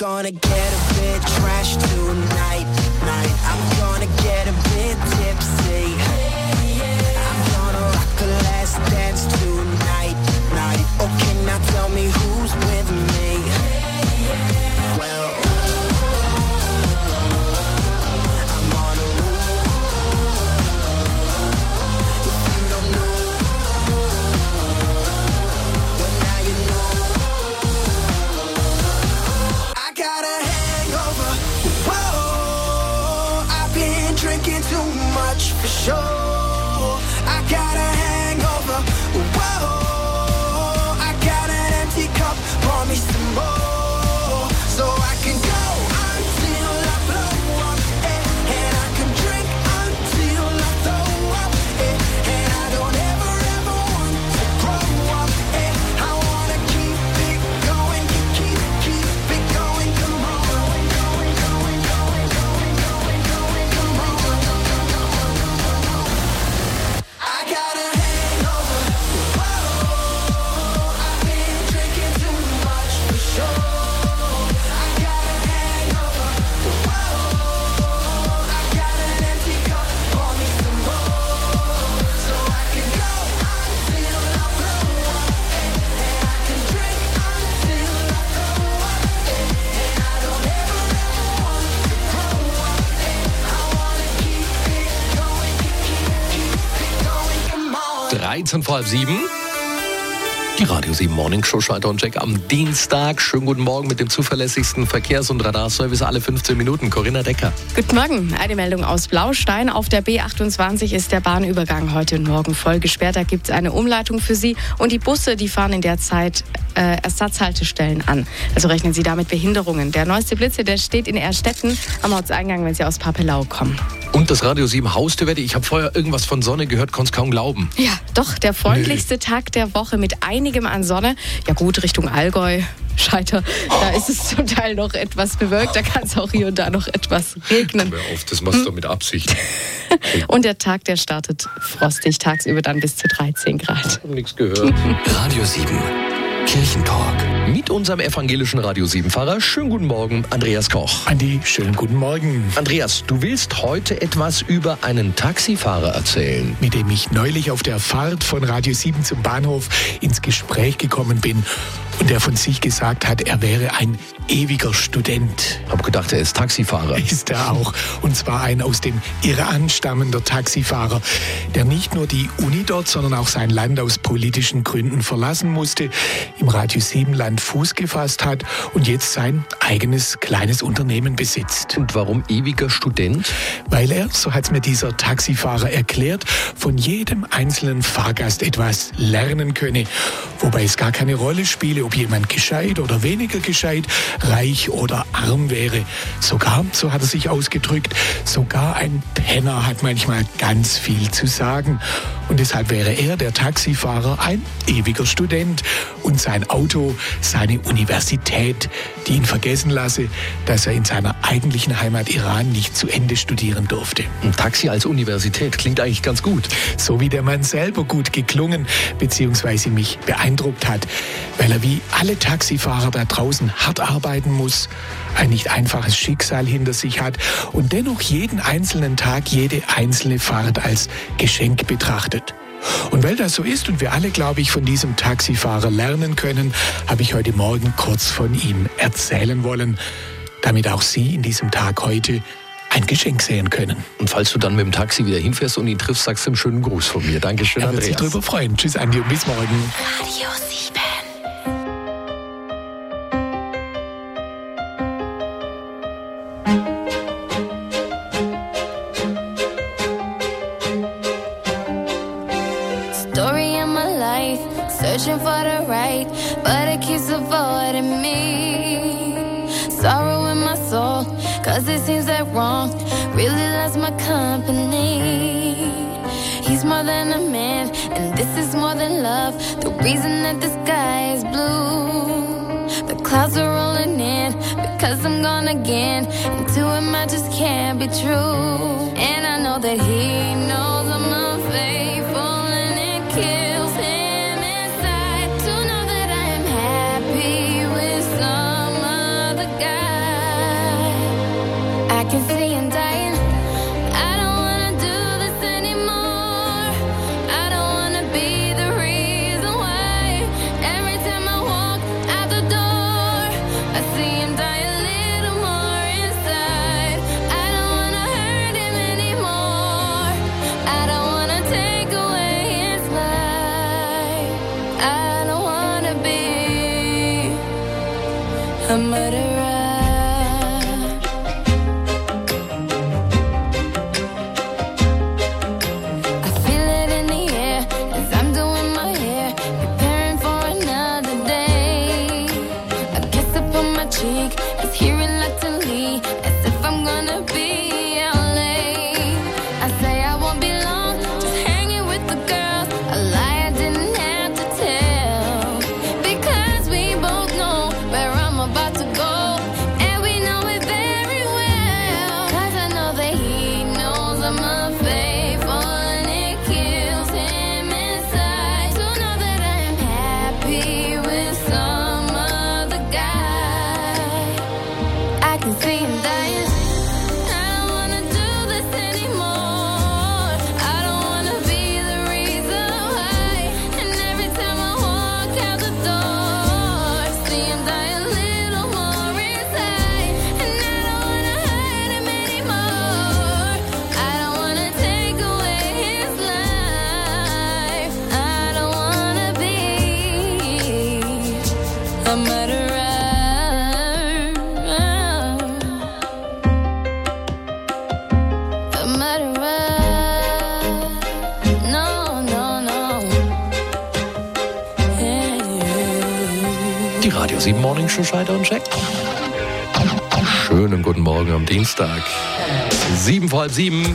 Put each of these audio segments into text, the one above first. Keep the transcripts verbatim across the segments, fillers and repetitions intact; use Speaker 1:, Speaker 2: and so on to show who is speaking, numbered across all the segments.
Speaker 1: gonna get a bit trashed tonight, night. I'm gonna get a bit tipsy. I'm gonna rock the last dance tonight, night. Okay, now tell me who's with me. Well, I'm on a roll. If you don't know, well now you know. I got a hangover. Whoa, I've been drinking too much for sure. I got a hangover. Whoa, I got an empty cup. Pour me some more, so I can go until I blow up, eh, and I can drink until I throw up, eh, and I don't ever ever want to grow up, eh. I wanna keep it going, keep keep it going. Come on, going, going, going, going, going, going, come on. I got a hangover. Whoa, I've been drinking too much for sure. I got a hangover. Whoa, I got an empty cup. Pour me some more, so I can go until I blow up, eh, and I can drink until I throw up, eh, and I don't ever ever want to grow up, eh. I wanna keep it going, keep keep it going. Come on.
Speaker 2: dreizehn vor halb sieben. Die Radio sieben Morning Show, Schalter und Jack am Dienstag. Schönen guten Morgen mit dem zuverlässigsten Verkehrs- und Radarservice alle fünfzehn Minuten. Corinna Decker.
Speaker 3: Guten Morgen. Eine Meldung aus Blaustein. Auf der B achtundzwanzig ist der Bahnübergang heute und morgen voll gesperrt. Da gibt es eine Umleitung für Sie. Und die Busse, die fahren in der Zeit äh, Ersatzhaltestellen an. Also rechnen Sie damit Behinderungen. Der neueste Blitze, der steht in Erstetten am Ortseingang, wenn Sie aus Papelau kommen.
Speaker 2: Und das Radio sieben Haustürwette. Ich habe vorher irgendwas von Sonne gehört, konnte es kaum glauben.
Speaker 3: Ja, doch, der freundlichste Tag der Woche mit einigem an Sonne. Ja gut, Richtung Allgäu, Scheiter, da ist es zum Teil noch etwas bewölkt. Da kann es auch hier und da noch etwas regnen.
Speaker 2: Hör auf, das machst du doch mit Absicht.
Speaker 3: Und der Tag, der startet frostig, tagsüber dann bis zu dreizehn Grad.
Speaker 2: Ich habe nichts gehört.
Speaker 4: Radio sieben, Kirchentalk.
Speaker 2: Mit unserem evangelischen Radio sieben-Pfarrer. Schönen guten Morgen, Andreas Koch.
Speaker 5: Andi, schönen guten Morgen.
Speaker 2: Andreas, du willst heute etwas über einen Taxifahrer erzählen.
Speaker 5: Mit dem ich neulich auf der Fahrt von Radio sieben zum Bahnhof ins Gespräch gekommen bin und der von sich gesagt hat, er wäre ein ewiger Student.
Speaker 2: Hab gedacht, er ist Taxifahrer.
Speaker 5: Ist er auch. Und zwar ein aus dem Iran stammender Taxifahrer, der nicht nur die Uni dort, sondern auch sein Land aus politischen Gründen verlassen musste, im Radio sieben Land Fuß gefasst hat und jetzt sein eigenes kleines Unternehmen besitzt.
Speaker 2: Und warum ewiger Student?
Speaker 5: Weil er, so hat es mir dieser Taxifahrer erklärt, von jedem einzelnen Fahrgast etwas lernen könne. Wobei es gar keine Rolle spiele, ob jemand gescheit oder weniger gescheit, reich oder arm wäre. Sogar, so hat er sich ausgedrückt, sogar ein Penner hat manchmal ganz viel zu sagen. Und deshalb wäre er, der Taxifahrer, ein ewiger Student. Und sein Auto, seine Universität, die ihn vergessen lasse, dass er in seiner eigentlichen Heimat Iran nicht zu Ende studieren durfte.
Speaker 2: Ein Taxi als Universität klingt eigentlich ganz gut.
Speaker 5: So wie der Mann selber gut geklungen bzw. mich beeindruckt hat, weil er wie alle Taxifahrer da draußen hart arbeiten muss, ein nicht einfaches Schicksal hinter sich hat und dennoch jeden einzelnen Tag, jede einzelne Fahrt als Geschenk betrachtet. Und weil das so ist und wir alle, glaube ich, von diesem Taxifahrer lernen können, habe ich heute Morgen kurz von ihm erzählen wollen, damit auch Sie in diesem Tag heute ein Geschenk sehen können.
Speaker 2: Und falls du dann mit dem Taxi wieder hinfährst und ihn triffst, sagst du einen schönen Gruß von mir. Dankeschön,
Speaker 5: Er wird
Speaker 2: Andreas.
Speaker 5: sich drüber freuen. Tschüss, Andi, und bis morgen.
Speaker 3: Radio sieben.
Speaker 6: Story of my life, searching for the right, but it keeps avoiding me. Sorrow in my soul, cause it seems that wrong really loves my company. He's more than a man, and this is more than love. The reason that the sky is blue, the clouds are rolling in, because I'm gone again, and to him I just can't be true. And I know that he knows I'm unfaithful, and it kills him inside to know that I am happy with some other guy. to be a murderer. It's here reluctantly, as if I'm gonna be out late. I say I won't be long, just hanging with the girls. A lie I didn't have to tell, because we both know where I'm about to go, and we know it very well. Cause I know that he knows I'm unfaithful, and it kills him inside to know that I am happy with some other guy. I can see him dying. I don't wanna do this anymore. I don't wanna be the reason why. And every time I walk out the door, see him die a little more inside. And I don't wanna hide him anymore. I don't wanna take away his life. I don't wanna be a murderer. A murderer. No, no, no. Yeah.
Speaker 2: Die Radio sieben Morning Show Schneider und Jack. Schönen guten Morgen am Dienstag. Sieben vor halb sieben.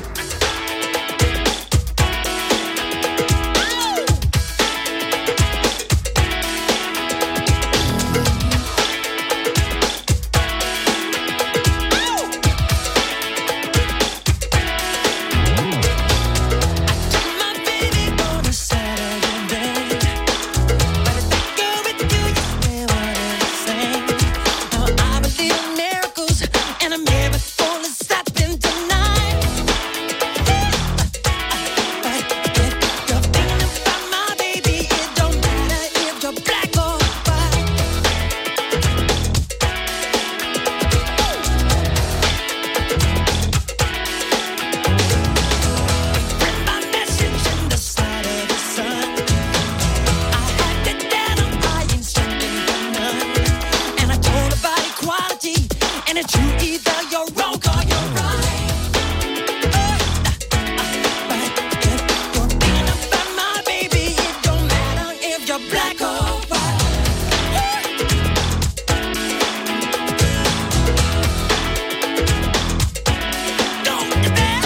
Speaker 1: My baby on a Saturday, but if I go with you, you swear what I'm saying. Now I believe in miracles, and a miracle is happening tonight. But if you're thinking about my baby, it don't matter if you're black or white. My message in the side of the sun. I had it down, I ain't searching for none. And I told about equality, and it's you, either you're wrong or you're right. But if you're thinking about my baby, it don't matter if you're black or white. Don't do that.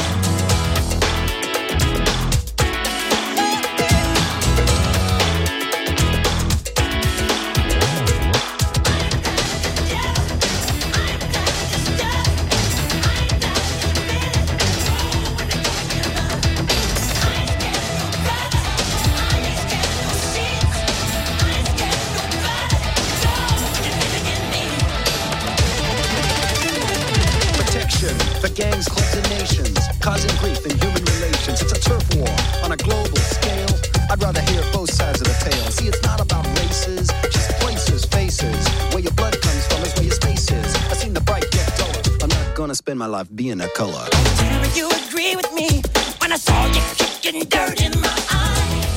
Speaker 7: Protection for gangs, clubs, and nations, causing grief in human relations. It's a turf war on a global scale. I'd rather hear both sides of the tale. See, it's not about races, just places, faces. Where your blood comes from is where your space is. I've seen the bright get duller. I'm not gonna spend my life being a color.
Speaker 1: Tell me you agree with me when I saw you kicking dirt in my eye.